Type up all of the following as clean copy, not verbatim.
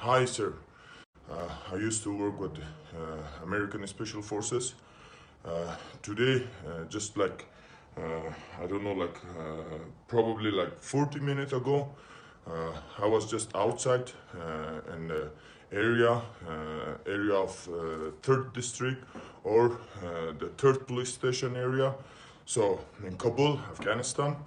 Hi, sir. I used to work with American Special Forces. Today, just like I don't know, probably like 40 minutes ago, I was just outside in the area of third district or the third police station area. So in Kabul, Afghanistan,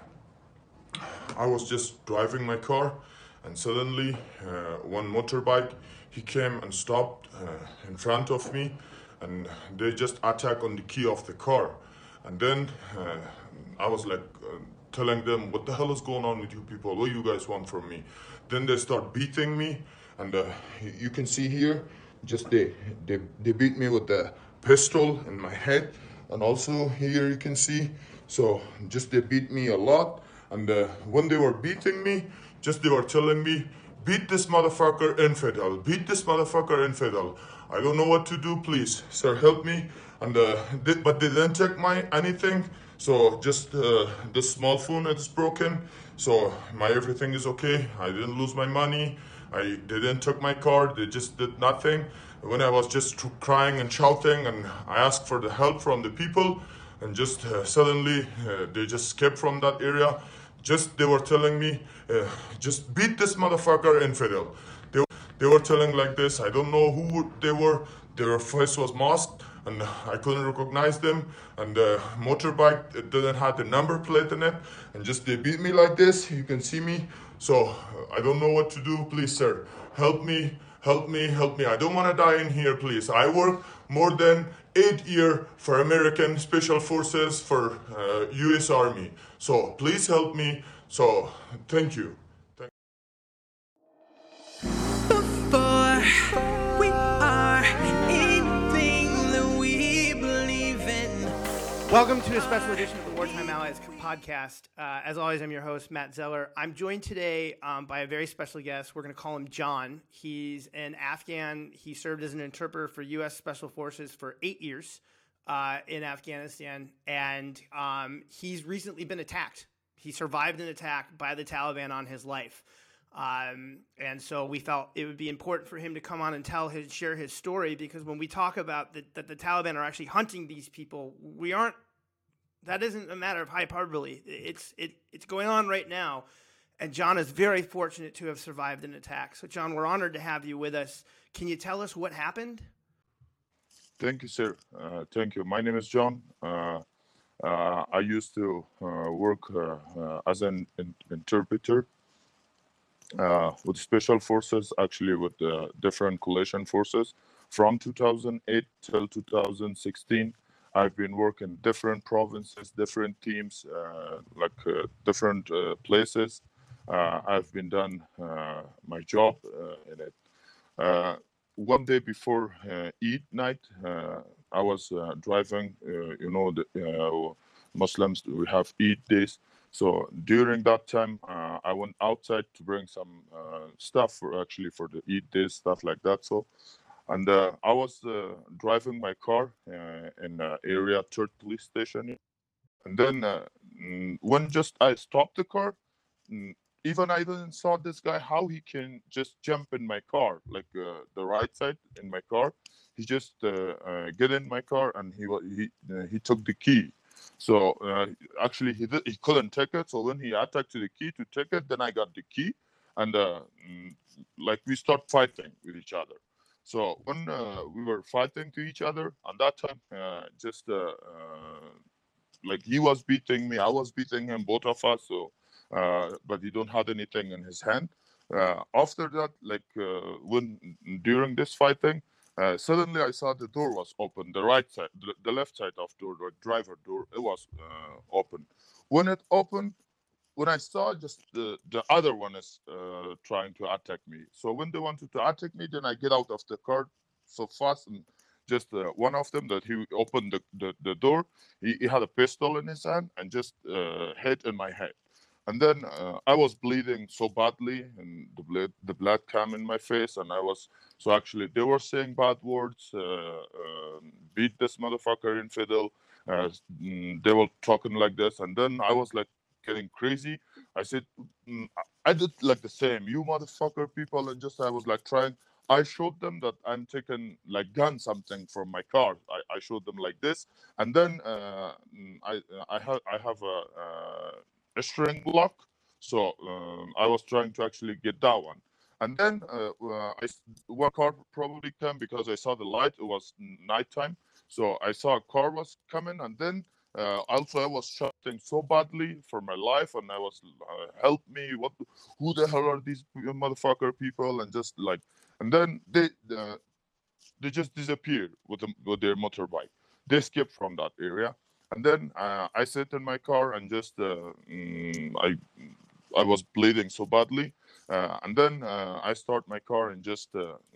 I was just driving my car, and suddenly one motorbike he came and stopped in front of me, and they just attack on the key of the car, and then I was like telling them, "What the hell is going on with you people? What you guys want from me?" Then they start beating me, and you can see here, just they beat me with the pistol in my head, and also here you can see. So just they beat me a lot, and when they were beating me, just they were telling me, "Beat this motherfucker infidel, beat this motherfucker infidel." I don't know what to do, please, sir, help me. And but they didn't take my anything, so just the small phone is broken, so my everything is okay. I didn't lose my money. They didn't took my card. They just did nothing. When I was just crying and shouting, and I asked for the help from the people, and just suddenly they just escaped from that area. Just they were telling me, just beat this motherfucker infidel. They were telling like this. I don't know who they were. Their face was masked, and I couldn't recognize them. And the motorbike, it didn't have the number plate in it, and just they beat me like this. You can see me. So I don't know what to do. Please, sir, help me. Help me, help me. I don't want to die in here, please. I work more than 8 years for American Special Forces, for US Army. So please help me. So thank you. Before we are anything that we believe in. Welcome to a special edition of the Wartime Allies podcast. As always, I'm your host, Matt Zeller. I'm joined today by a very special guest. We're going to call him John. He's an Afghan. He served as an interpreter for U.S. Special Forces for 8 years in Afghanistan, and he's recently been attacked. He survived an attack by the Taliban on his life. And so we felt it would be important for him to come on and share his story, because when we talk about that the Taliban are actually hunting these people, that isn't a matter of hyperbole. It's going on right now. And John is very fortunate to have survived an attack. So John, we're honored to have you with us. Can you tell us what happened? Thank you, sir. Thank you. My name is John. I used to work as an interpreter with special forces, actually with different coalition forces. From 2008 till 2016, I've been working different provinces, different teams, different places. I've been done my job in it. One day before Eid night, I was driving. The Muslims, we have Eid days. So during that time, I went outside to bring some stuff for the Eid days, stuff like that. So, and I was driving my car in area third police station, and then when just I stopped the car, mm, even I didn't saw this guy how he can just jump in my car, like the right side in my car. He just get in my car, and he took the key. So actually he couldn't take it. So when he attacked to the key to take it, then I got the key, and like we start fighting with each other. So when we were fighting to each other, at that time, like he was beating me, I was beating him, both of us. So, but he don't have anything in his hand. After that, when during this fighting, suddenly I saw the door was open, the right side, the left side of door, the driver door, it was open. When it opened, when I saw just the other one is trying to attack me. So when they wanted to attack me, then I get out of the car so fast, and just one of them that he opened the door. He had a pistol in his hand and just hit in my head. And then I was bleeding so badly, and the blood came in my face, and I was so actually they were saying bad words, beat this motherfucker infidel. They were talking like this, and then I was like getting crazy. I said, I did like the same, you motherfucker people, and just I was like trying. I showed them that I'm taking like gun something from my car. I showed them like this, and then I have a string block, so I was trying to actually get that one, and then one car probably came because I saw the light. It was nighttime, so I saw a car was coming, and then also I was shouting so badly for my life, and I was help me, who the hell are these motherfucker people, and just like, and then they just disappeared with their motorbike. They skipped from that area, and then I sat in my car and just I was bleeding so badly, and then I start my car and just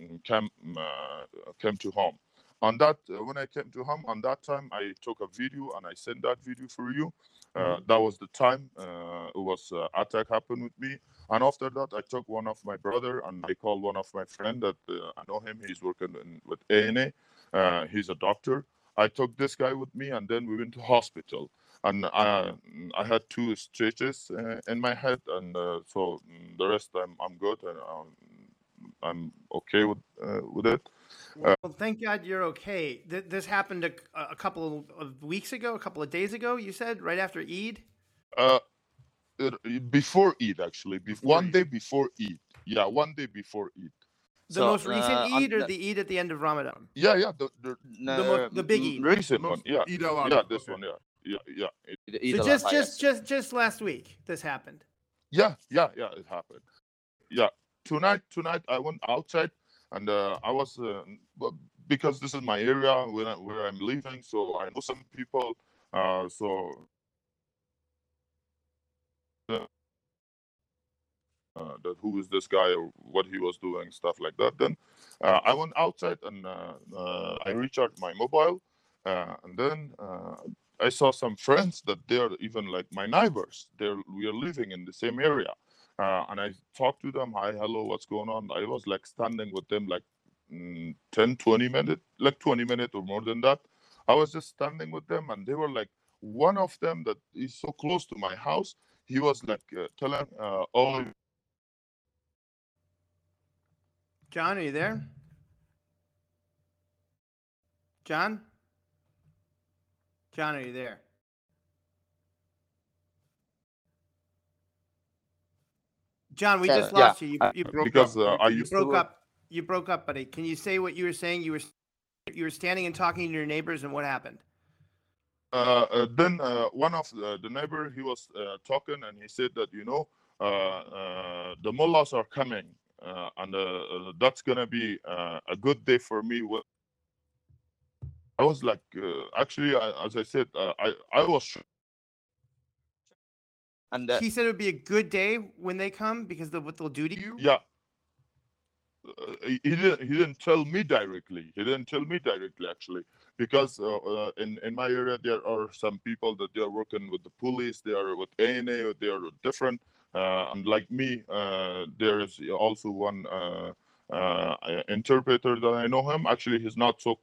came to home. On that, when I came to home, on that time I took a video and I sent that video for you. That was the time it was attack happened with me, and after that I took one of my brother and I called one of my friend that I know him. He's working with ANA. He's a doctor. I took this guy with me, and then we went to hospital, and I had 2 stitches in my head, and so the rest I'm good, and I'm okay with it. Well, thank God you're okay. This happened a couple of weeks ago, a couple of days ago. You said right after Eid. Uh, Before Eid, actually, one Eid. day before Eid. Yeah, one day before Eid. The most recent Eid, or the Eid at the end of Ramadan? Yeah, the big Eid. Recent one. Yeah, Eid yeah, this one. Yeah. So just last week this happened. Yeah, it happened. Yeah, tonight I went outside, and I was because this is my area where I'm living, so I know some people. So that who is this guy or what he was doing, stuff like that. Then I went outside and I recharged my mobile, and then I saw some friends that they're even like my neighbors. We are living in the same area, and I talked to them. Hi, hello, what's going on? I was like standing with them like 10, 20 minutes, like 20 minutes or more than that. I was just standing with them, and they were like, one of them that is so close to my house, he was like telling, oh, John, are you there? John, are you there? John, we just lost you. You broke because up. I used You broke up, buddy. Can you say what you were saying? You were standing and talking to your neighbors, and what happened? Then one of the neighbor, he was talking, and he said that the mullahs are coming, and that's gonna be a good day for me. I was like, actually, as I said, I was. And he said it would be a good day when they come because of what they'll do to you. Yeah. He didn't tell me directly. He didn't tell me directly, actually, because in my area there are some people that they are working with the police, they are with ANA, they are different. And like me, there is also one interpreter that I know him. Actually, he's not so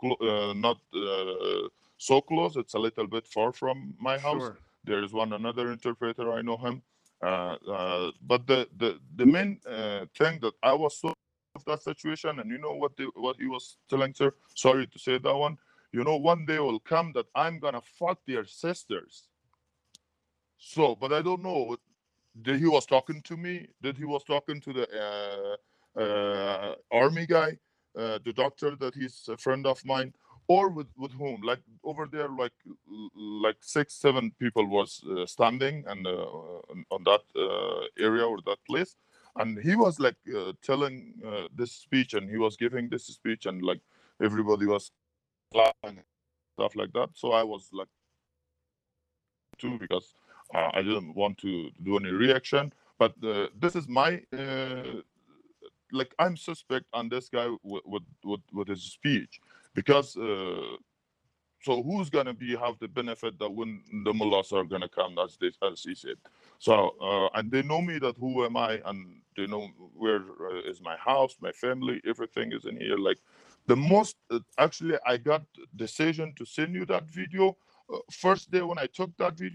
so close. It's a little bit far from my house. Sure. There is another interpreter, I know him. But the main thing that I was so of that situation, and what he was telling, sir, sorry to say that one, one day will come that I'm gonna fuck their sisters. So, but I don't know, did he was talking to me, did he was talking to the army guy, the doctor that he's a friend of mine, or with whom? Like over there, like 6-7 people was standing and on that area or that place, and he was like telling this speech, and he was giving this speech, and like everybody was laughing, stuff like that. So I was like too, because I didn't want to do any reaction. But this is my like I'm suspect on this guy with his speech, because so who's gonna have the benefit that when the mullahs are gonna come, as he said. So and they know me, that who am I, and they know where is my house, my family, everything is in here. Like the most actually, I got decision to send you that video. First day when I took that video,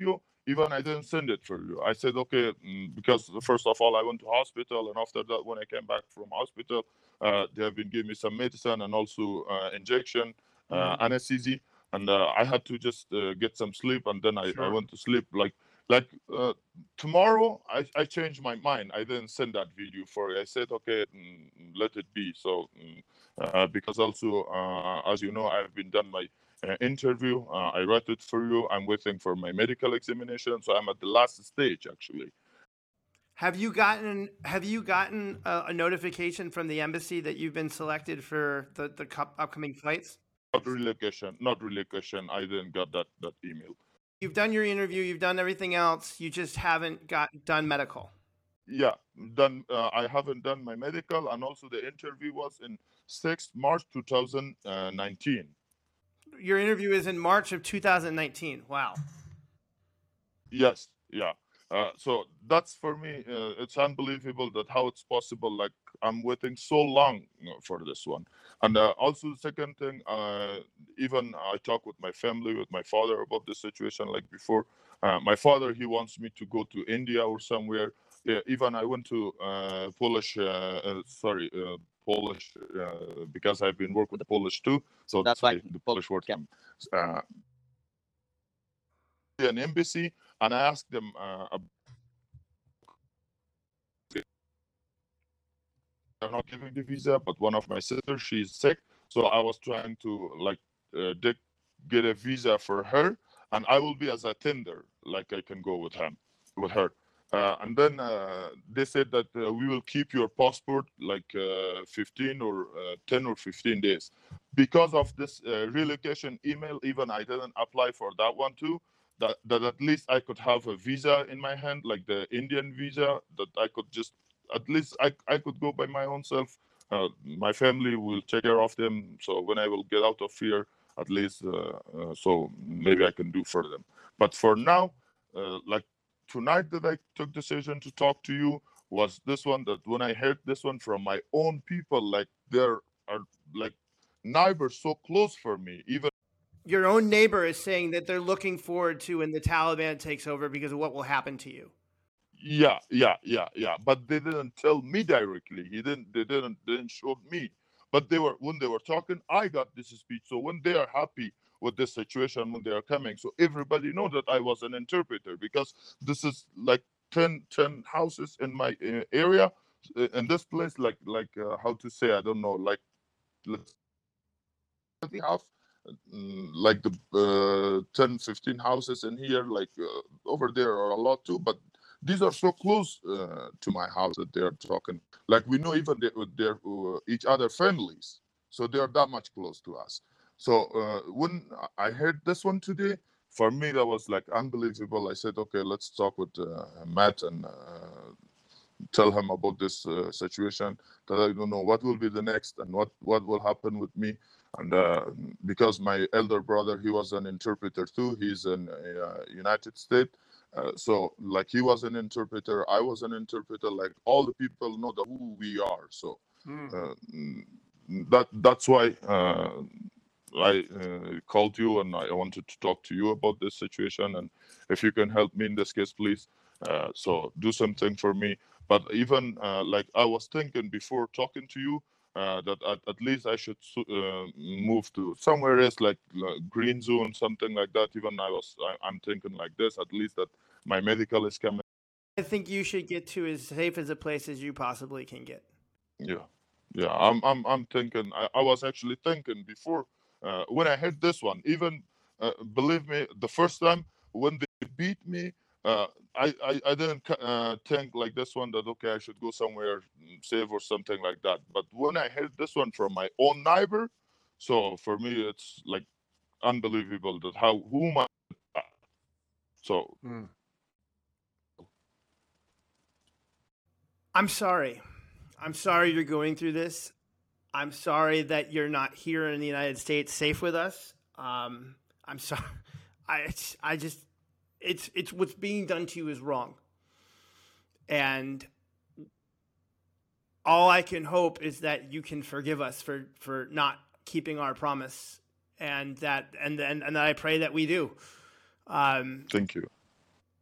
Even I didn't send it for you. I said, okay, because first of all, I went to hospital, and after that, when I came back from hospital, they have been giving me some medicine and also injection, anesthesia, and I had to just get some sleep, and then I went to sleep. Like tomorrow, I changed my mind. I didn't send that video for you. I said, okay, let it be. So because also, as you know, I've been done my interview. I wrote it for you. I'm waiting for my medical examination, so I'm at the last stage actually. Have you gotten a notification from the embassy that you've been selected for the upcoming flights? Not relocation. I didn't get that email. You've done your interview. You've done everything else. You just haven't done medical. Yeah, done. I haven't done my medical, and also the interview was in 6th March 2019. Your interview is in March of 2019. Wow. Yes, yeah. So that's for me. It's unbelievable that how it's possible. Like I'm waiting so long for this one. And also the second thing, even I talk with my family, with my father about the situation. Like before, my father he wants me to go to India or somewhere. Even I went to Polish. Polish because I've been working with the Polish too. So That's why the Polish word. Yeah. An embassy, and I asked them they're not giving the visa, but one of my sisters, she's sick, so I was trying to get a visa for her, and I will be as a tender, like I can go with her. And then they said that we will keep your passport like 15 or 10 or 15 days. Because of this relocation email, even I didn't apply for that one too. That at least I could have a visa in my hand, like the Indian visa, that I could just, at least I could go by my own self. My family will take care of them. So when I will get out of here, at least, so maybe I can do for them. But for now, like tonight that I took decision to talk to you was this one, that when I heard this one from my own people, like there are like neighbors so close for me, even your own neighbor is saying that they're looking forward to when the Taliban takes over because of what will happen to you. Yeah. But they didn't tell me directly. They didn't show me. But when they were talking, I got this speech. So when they are happy with this situation, when they are coming, so everybody know that I was an interpreter, because this is like 10 houses in my area, in this place, like how to say, I don't know, like let's have like the 10 15 houses in here, like over there are a lot too, but these are so close to my house that they're talking like we know even their each other families, so they're that much close to us. So when I heard this one today, for me that was like unbelievable. I said, okay, let's talk with Matt and tell him about this situation, that I don't know what will be the next and what will happen with me. And because my elder brother, he was an interpreter too. He's in United States. So like he was an interpreter, I was an interpreter. Like all the people know who we are. So that's why I called you, and I wanted to talk to you about this situation. And if you can help me in this case, please. So do something for me. But even like I was thinking before talking to you, that at least I should move to somewhere else, like green zone, something like that. Even I'm thinking like this, at least that my medical is coming. I think you should get to as safe as a place as you possibly can get. Yeah. I'm thinking. I was actually thinking before when I heard this one. Even believe me, the first time when they beat me, I didn't think like this one, that okay, I should go somewhere safe or something like that. But when I heard this one from my own neighbor, so for me it's like unbelievable that whom I. So I'm sorry. I'm sorry you're going through this. I'm sorry that you're not here in the United States safe with us. I'm sorry. I just, it's what's being done to you is wrong. And all I can hope is that you can forgive us for not keeping our promise, and that I pray that we do. Thank you.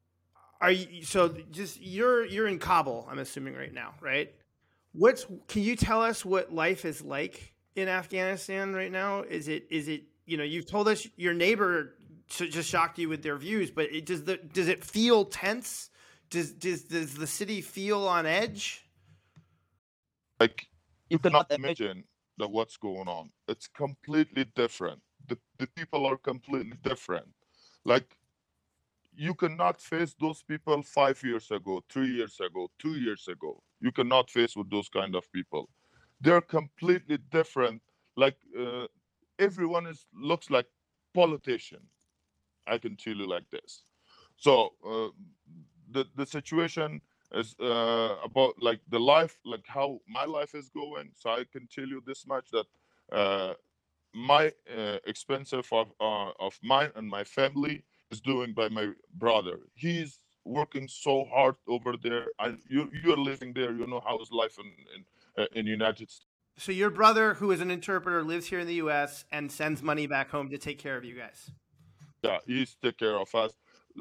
Are you so just you're in Kabul? I'm assuming right now, right? Can you tell us what life is like in Afghanistan right now? Is it you've told us your neighbor just shocked you with their views, but does it feel tense? Does the city feel on edge? Like, you cannot imagine that what's going on. It's completely different. The people are completely different. Like, you cannot face those people 5 years ago, 3 years ago, 2 years ago. You cannot face with those kind of people. They're completely different. Like, everyone looks like politician. I can tell you like this. So the situation is about like the life, like how my life is going. So I can tell you this much, that my expenses of mine and my family is doing by my brother. He's working so hard over there, and you're living there. You know how is life in United States. So your brother, who is an interpreter, lives here in the U.S. and sends money back home to take care of you guys. Yeah, he's take care of us.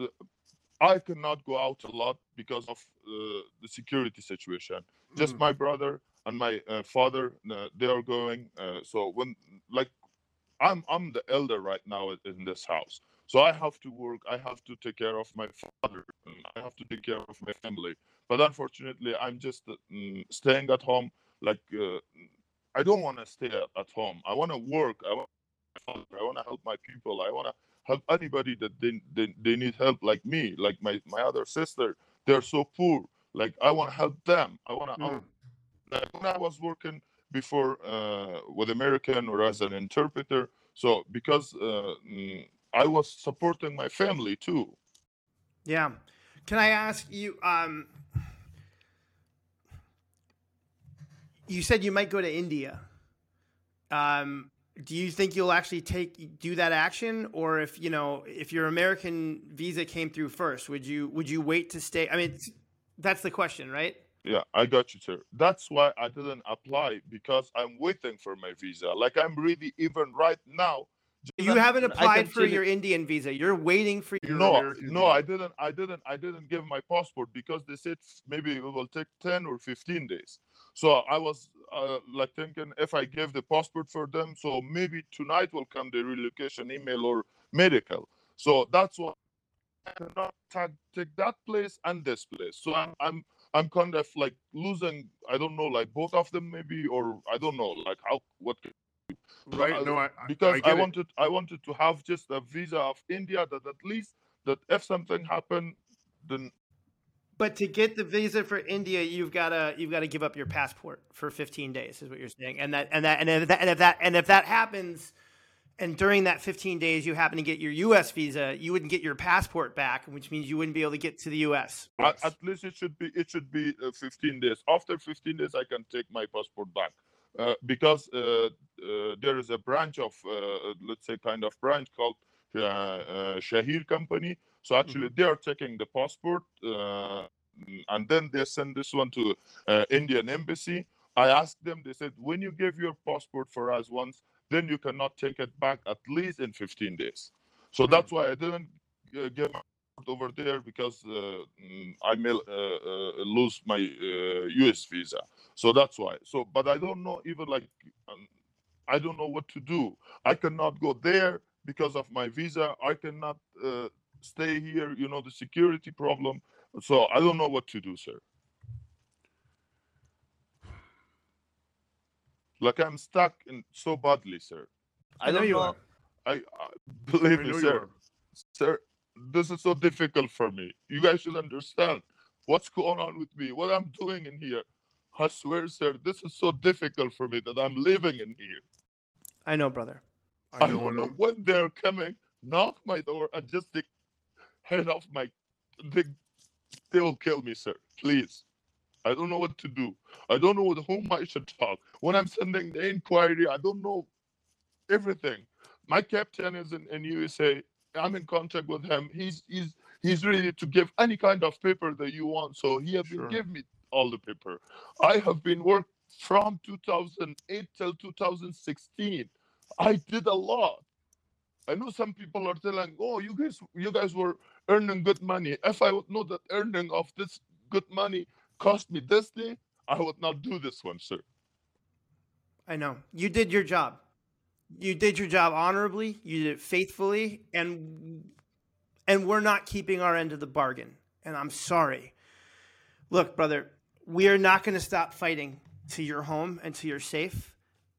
I cannot go out a lot because of the security situation. Just my brother and my father, they are going. So when, like, I'm the elder right now in this house, so I have to work. I have to take care of my father. And I have to take care of my family. But unfortunately, I'm just staying at home. Like, I don't want to stay at home. I want to work. I want to help my people. I want to help anybody that they need help, like me, like my other sister. They're so poor. Like, I want to help them. I want to. Like, when I was working before with American or as an interpreter, so because I was supporting my family too. Yeah. Can I ask you? You said you might go to India. Do you think you'll actually do that action, or if your American visa came through first, would you wait to stay? I mean, that's the question, right? Yeah, I got you, sir. That's why I didn't apply, because I'm waiting for my visa. Like, I'm ready even right now. You haven't applied for your Indian visa. You're waiting for your American visa. No, I didn't give my passport because they said maybe it will take 10 or 15 days. So I was like thinking, if I give the passport for them, so maybe tonight will come the relocation email or medical. So that's why I cannot take that place and this place. So I'm kind of like losing. I don't know, like both of them maybe, or I don't know, like what. Right? No, because I wanted to have just a visa of India, that at least that if something happened, then. But to get the visa for India, you've got to give up your passport for 15 days, is what you're saying. And if that happens, and during that 15 days you happen to get your U.S. visa, you wouldn't get your passport back, which means you wouldn't be able to get to the U.S. At least it should be 15 days. After 15 days, I can take my passport back. Because there is a branch of, let's say, kind of branch called Shahir Company. So actually, they are taking the passport, and then they send this one to Indian embassy. I asked them. They said, when you give your passport for us once, then you cannot take it back at least in 15 days. So that's why I didn't give my over there, because I may lose my US visa. So that's why. So, but I don't know, even like, I don't know what to do. I cannot go there because of my visa. I cannot stay here, the security problem. So I don't know what to do, sir. Like, I'm stuck in so badly, sir. I know you are. I believe me, sir. Sir, this is so difficult for me. You guys should understand what's going on with me, what I'm doing in here. I swear, sir, this is so difficult for me that I'm living in here. I know, brother. I don't know when they're coming, knock my door, and just take head off my. They will kill me, sir. Please. I don't know what to do. I don't know with whom I should talk. When I'm sending the inquiry, I don't know everything. My captain is in USA. I'm in contact with him. He's ready to give any kind of paper that you want. So he has been giving me all the paper. I have been working from 2008 till 2016. I did a lot. I know some people are telling, "Oh, you guys were earning good money. If I would know that earning of this good money cost me this thing, I would not do this one, sir." I know. You did your job. You did your job honorably, you did it faithfully, and we're not keeping our end of the bargain. And I'm sorry. Look, brother, we are not going to stop fighting to your home and to your safe.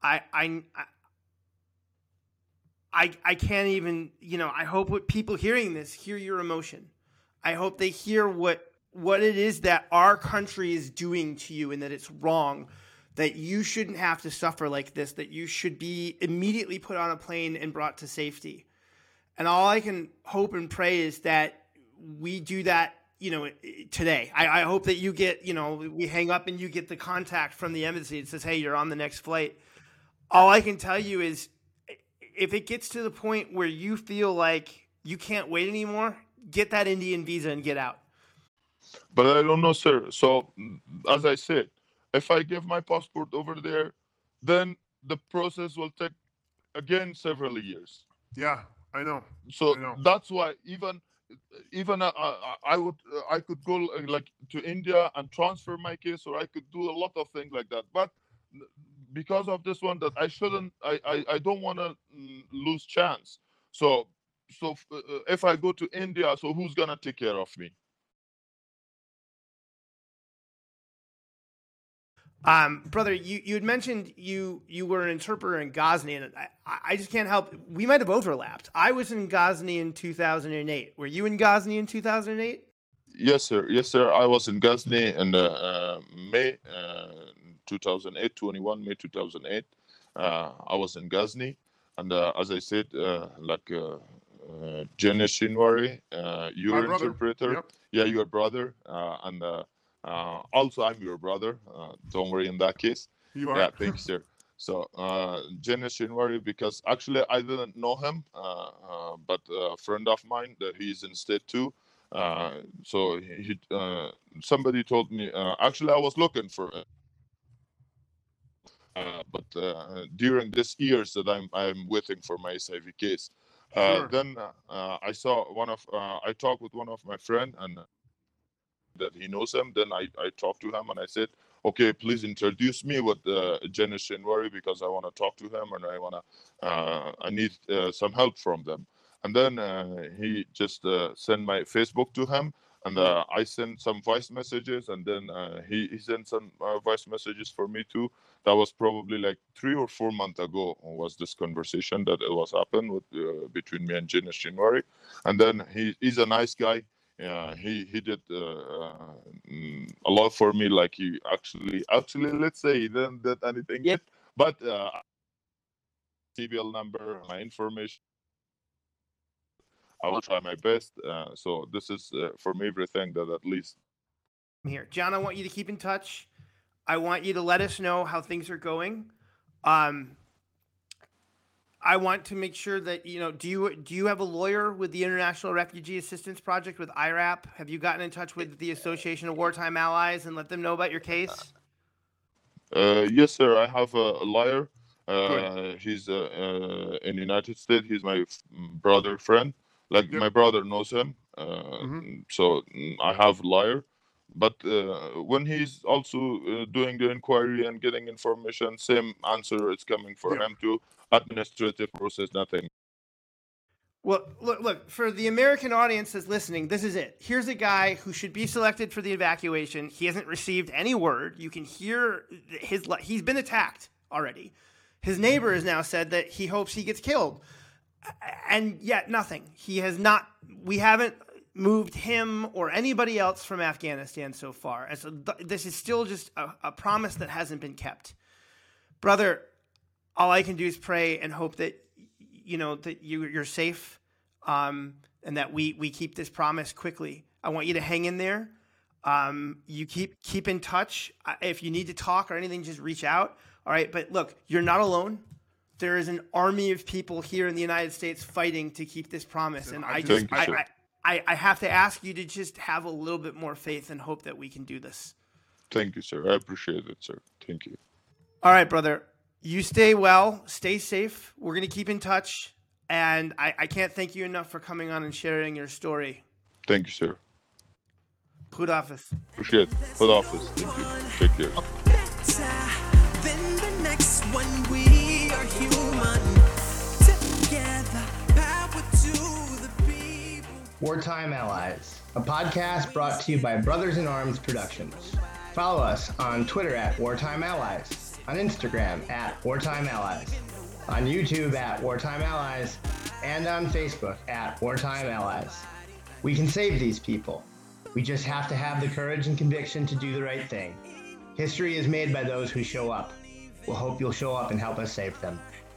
I can't even, I hope what people hearing this hear your emotion. I hope they hear what it is that our country is doing to you and that it's wrong, that you shouldn't have to suffer like this, that you should be immediately put on a plane and brought to safety. And all I can hope and pray is that we do that, today. I hope that you get, we hang up and you get the contact from the embassy that says, hey, you're on the next flight. All I can tell you is if it gets to the point where you feel like you can't wait anymore, get that Indian visa and get out. But I don't know, sir. So, as I said, if I give my passport over there, then the process will take again several years. Yeah, I know. So I know. that's why even I could go like to India and transfer my case, or I could do a lot of things like that. But because of this one, that I shouldn't, I don't want to lose chance. So if I go to India, so who's gonna take care of me? Brother, you had mentioned you were an interpreter in Ghazni, and I just can't help. We might have overlapped. I was in Ghazni in 2008. Were you in Ghazni in 2008? Yes, sir. Yes, sir. I was in Ghazni in May 2008, 21 May 2008. I was in Ghazni, and as I said, Jenny Shinwari, your interpreter. Yep. Yeah, your brother, and also I'm your brother. Don't worry in that case. You are. Yeah, thank you, sir. So Jenny Shinwari, because actually I didn't know him, but a friend of mine that he's in state too. So he somebody told me. Actually, I was looking for. But during this years that I'm waiting for my SIV case, Sure. then I saw I talked with one of my friend and that he knows him. Then I talked to him and I said, okay, please introduce me with Jenny Shinwari because I want to talk to him and I need some help from them. And then he just sent my Facebook to him. And I sent some voice messages, and then he sent some voice messages for me too. That was probably like 3 or 4 months ago. Was this conversation that it was happened with between me and Jenny Shinwari? And then he's a nice guy. He did a lot for me. Like he actually, let's say he didn't did anything yet, but CBL number, my information. I will try my best. So this is for me everything that at least. Here, John, I want you to keep in touch. I want you to let us know how things are going. I want to make sure that, do you have a lawyer with the International Refugee Assistance Project with IRAP? Have you gotten in touch with the Association of Wartime Allies and let them know about your case? Yes, sir. I have a lawyer. He's in the United States. He's my brother friend. Like my brother knows him. So I have a lawyer. But when he's also doing the inquiry and getting information, same answer is coming for him too. Administrative process, nothing. Well, look, for the American audience that's listening, this is it. Here's a guy who should be selected for the evacuation. He hasn't received any word. You can hear he's been attacked already. His neighbor has now said that he hopes he gets killed. And yet nothing. We haven't moved him or anybody else from Afghanistan so far. And so this is still just a promise that hasn't been kept. Brother, all I can do is pray and hope that that you're safe, and that we keep this promise quickly. I want you to hang in there. You keep in touch. If you need to talk or anything, just reach out. All right, but look, you're not alone. There is an army of people here in the United States fighting to keep this promise, and I have to ask you to just have a little bit more faith and hope that we can do this. Thank you, sir. I appreciate it, sir. Thank you. All right, brother. You stay well, stay safe. We're going to keep in touch. And I can't thank you enough for coming on and sharing your story. Thank you, sir. Khudafis. Appreciate it. Khudafis. Thank you. Take care. Then the next one, we are human. Together, power to the people. Wartime Allies, a podcast brought to you by Brothers in Arms Productions. Follow us on Twitter at Wartime Allies, on Instagram at Wartime Allies, on YouTube at Wartime Allies, and on Facebook at Wartime Allies. We can save these people. We just have to have the courage and conviction to do the right thing. History is made by those who show up. We'll hope you'll show up and help us save them.